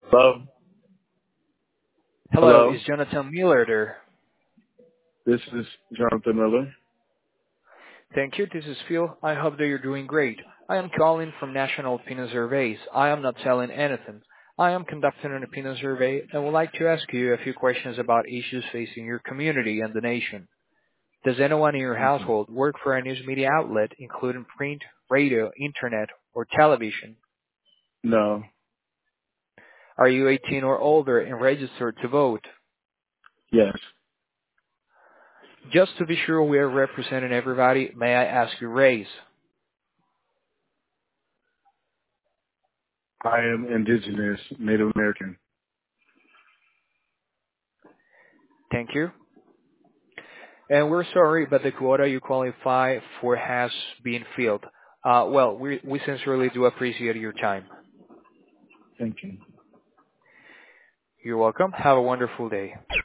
Hello? Hello, Hello? is Jonathan Miller there? This is Jonathan Miller. Thank you. This is Phil. I hope that you're doing great. I am calling from National Opinion Surveys. I am not selling anything. I am conducting an opinion survey and would like to ask you a few questions about issues facing your community and the nation. Does anyone in your Okay. household work for a news media outlet, including print, radio, internet, or television? No. Are you 18 or older and registered to vote? Yes. Just to be sure we are representing everybody, may I ask your race? I am indigenous Native American. Thank you. And we're sorry, but the quota you qualify for has been filled. Well, we sincerely do appreciate your time. Thank you. You're welcome. Have a wonderful day.